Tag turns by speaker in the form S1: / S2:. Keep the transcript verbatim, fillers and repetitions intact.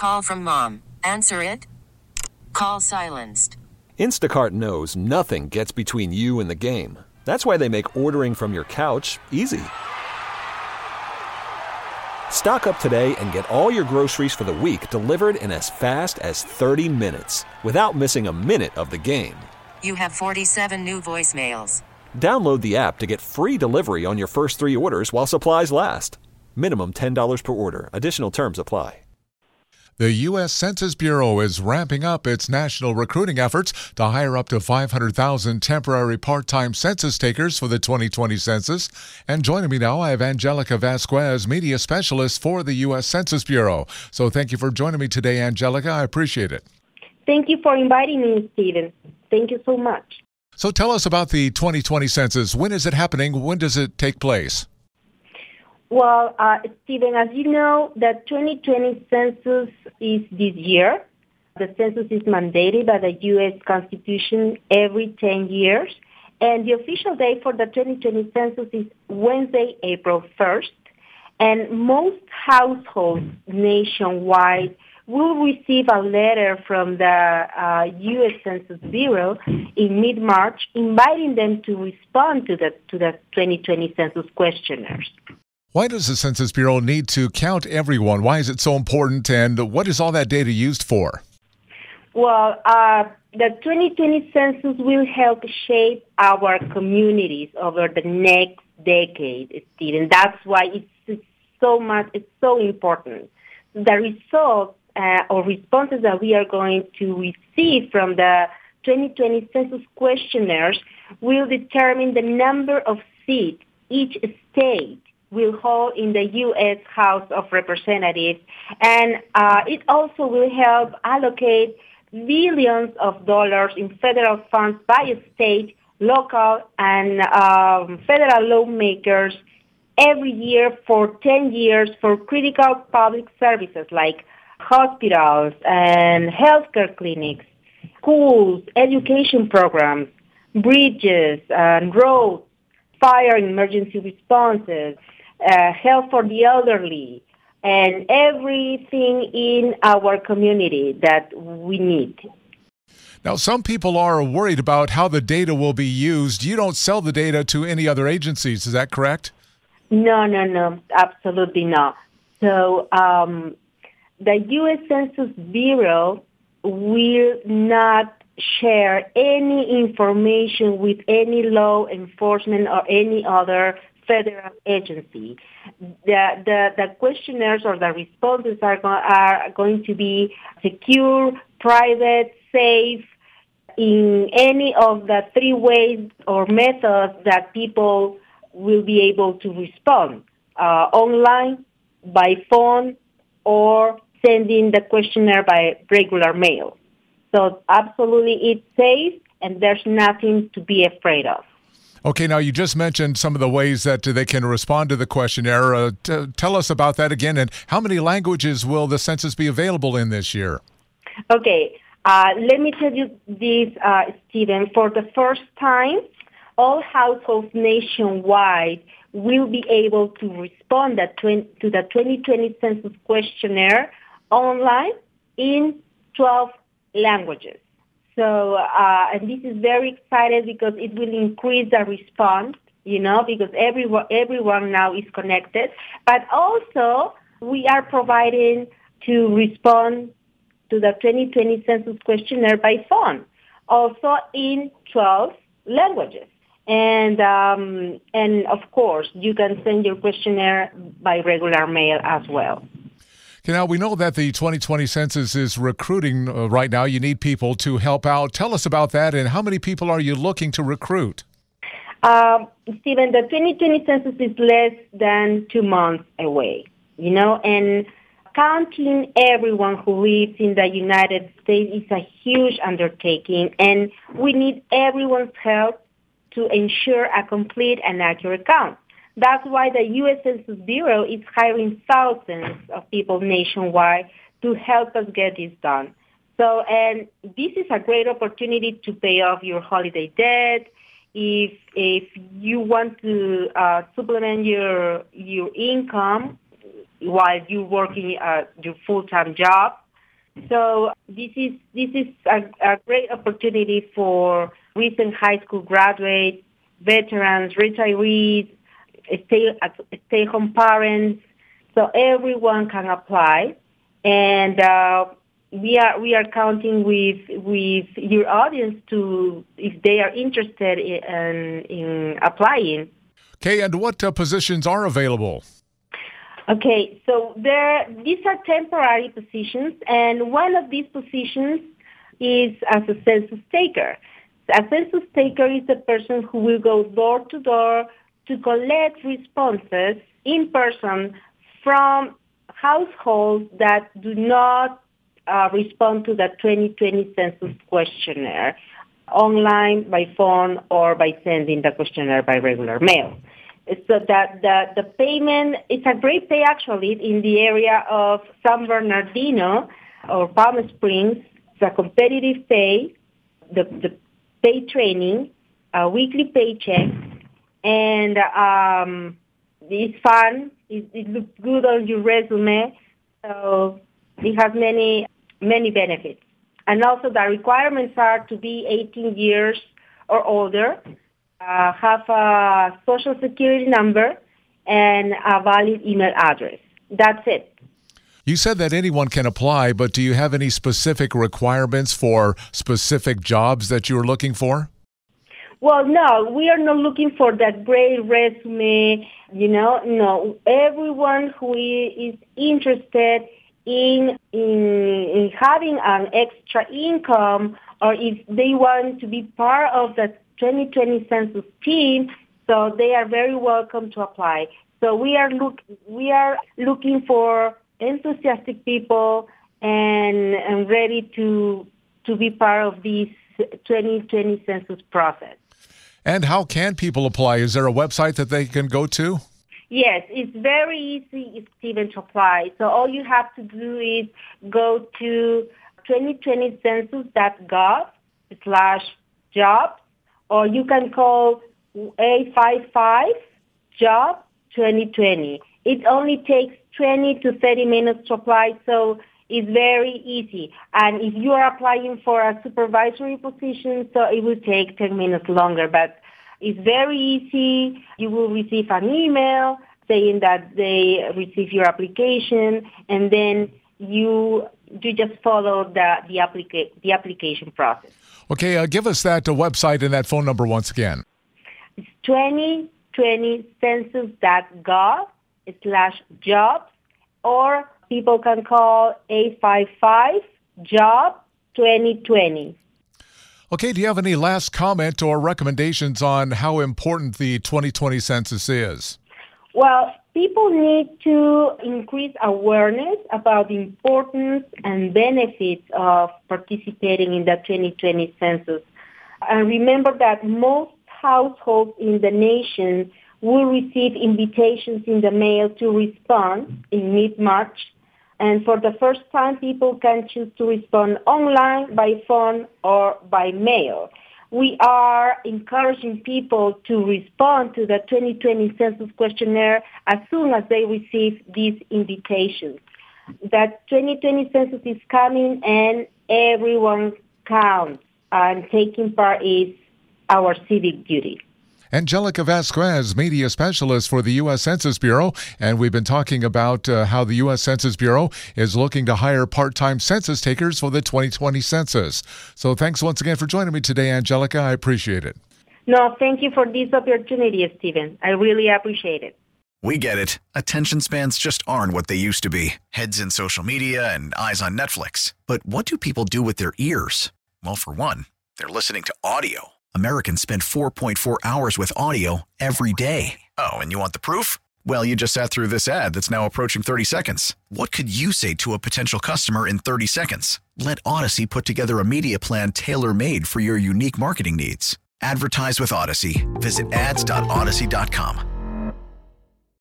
S1: Call from mom. Answer it. Call silenced.
S2: Instacart knows nothing gets between you and the game. That's why they make ordering from your couch easy. Stock up today and get all your groceries for the week delivered in as fast as thirty minutes without missing a minute of the game.
S1: You have forty-seven new voicemails.
S2: Download the app to get free delivery on your first three orders while supplies last. Minimum ten dollars per order. Additional terms apply.
S3: The U S Census Bureau is ramping up its national recruiting efforts to hire up to five hundred thousand temporary part-time census takers for the twenty twenty census. And joining me now, I have Angelica Vasquez, media specialist for the U S Census Bureau. So thank you for joining me today, Angelica. I appreciate it.
S4: Thank you for inviting me, Stephen. Thank you so much.
S3: So tell us about the twenty twenty census. When is it happening? When does it take place?
S4: Well, uh, Stephen, as you know, the twenty twenty census is this year. The census is mandated by the U S Constitution every ten years. And the official date for the twenty twenty census is Wednesday, April first. And most households nationwide will receive a letter from the uh, U S Census Bureau in mid-March inviting them to respond to the, to the twenty twenty census questionnaires.
S3: Why does the Census Bureau need to count everyone? Why is it so important, and what is all that data used for?
S4: Well, uh, the twenty twenty census will help shape our communities over the next decade, Stephen. That's why it's, it's so much, it's so important. The results uh, or responses that we are going to receive from the twenty twenty census questionnaires will determine the number of seats each state will hold in the U S House of Representatives, and uh, it also will help allocate billions of dollars in federal funds by state, local, and um, federal lawmakers every year for ten years for critical public services like hospitals and healthcare clinics, schools, education programs, bridges and roads, fire and emergency responses, Uh, help for the elderly, and everything in our community that we need.
S3: Now, some people are worried about how the data will be used. You don't sell the data to any other agencies, is that correct?
S4: No, no, no, absolutely not. So um, the U S Census Bureau will not share any information with any law enforcement or any other federal agency. The, the, the questionnaires or the responses are, go, are going to be secure, private, safe, in any of the three ways or methods that people will be able to respond, uh, online, by phone, or sending the questionnaire by regular mail. So absolutely it's safe, and there's nothing to be afraid of.
S3: Okay, now you just mentioned some of the ways that they can respond to the questionnaire. Uh, t- tell us about that again, and how many languages will the census be available in this year?
S4: Okay, uh, let me tell you this, uh, Stephen. For the first time, all households nationwide will be able to respond to the twenty twenty census questionnaire online in twelve languages. So, uh, and this is very exciting because it will increase the response, you know, because everyone, everyone now is connected. But also, we are providing to respond to the twenty twenty census questionnaire by phone, also in twelve languages. And, um, and of course, you can send your questionnaire by regular mail as well.
S3: Okay, now we know that the twenty twenty census is recruiting uh, right now. You need people to help out. Tell us about that, and how many people are you looking to recruit?
S4: Um, Stephen, the twenty twenty census is less than two months away, you know, and counting everyone who lives in the United States is a huge undertaking, and we need everyone's help to ensure a complete and accurate count. That's why the U S Census Bureau is hiring thousands of people nationwide to help us get this done. So, and this is a great opportunity to pay off your holiday debt. If if you want to uh, supplement your your income while you're working uh, your full-time job, So this is this is a, a great opportunity for recent high school graduates, veterans, retirees, stay stay home parents. So everyone can apply, and uh, we are we are counting with with your audience to if they are interested in, in applying.
S3: Okay, and what uh, positions are available?
S4: Okay, so there these are temporary positions, and one of these positions is as a census taker. A census taker is a person who will go door to door to collect responses in person from households that do not uh, respond to the twenty twenty census questionnaire online, by phone, or by sending the questionnaire by regular mail. So that the, the payment is a great pay actually in the area of San Bernardino or Palm Springs. It's a competitive pay, the, the pay training, a weekly paycheck, and um, it's fun. It, it looks good on your resume, so it has many many benefits. And also the requirements are to be eighteen years or older, uh, have a social security number, and a valid email address. That's it.
S3: You said that anyone can apply, but do you have any specific requirements for specific jobs that you're looking for?
S4: Well, no, we are not looking for that great resume, you know, no. Everyone who is interested in, in, in having an extra income, or if they want to be part of the twenty twenty census team, so they are very welcome to apply. So we are look we are looking for enthusiastic people and, and ready to to be part of this twenty twenty census process.
S3: And how can people apply? Is there a website that they can go to?
S4: Yes, it's very easy, Stephen, to apply. So all you have to do is go to twenty twenty census dot gov slash jobs, or you can call eight five five job twenty twenty. It only takes twenty to thirty minutes to apply, so it's very easy. And if you are applying for a supervisory position, so it will take ten minutes longer, but it's very easy. You will receive an email saying that they receive your application, and then you you just follow the the, applica- the application process.
S3: Okay, uh, give us that uh, website and that phone number once again.
S4: It's twenty twenty census dot gov slash jobs, or people can call eight five five job twenty twenty.
S3: Okay, do you have any last comment or recommendations on how important the twenty twenty census is?
S4: Well, people need to increase awareness about the importance and benefits of participating in the twenty twenty census. And remember that most households in the nation will receive invitations in the mail to respond in mid-March. And for the first time, people can choose to respond online, by phone, or by mail. We are encouraging people to respond to the twenty twenty census questionnaire as soon as they receive these invitations. That twenty twenty census is coming, and everyone counts, and taking part is our civic duty.
S3: Angelica Vasquez, media specialist for the U S Census Bureau, and we've been talking about uh, how the U S Census Bureau is looking to hire part-time census takers for the twenty twenty census. So thanks once again for joining me today, Angelica. I appreciate it.
S4: No, thank you for this opportunity, Stephen. I really appreciate it.
S5: We get it. Attention spans just aren't what they used to be. Heads in social media and eyes on Netflix. But what do people do with their ears? Well, for one, they're listening to audio. Americans spend four point four hours with audio every day. Oh, and you want the proof? Well, you just sat through this ad that's now approaching thirty seconds. What could you say to a potential customer in thirty seconds? Let Odyssey put together a media plan tailor-made for your unique marketing needs. Advertise with Odyssey. Visit ads dot odyssey dot com.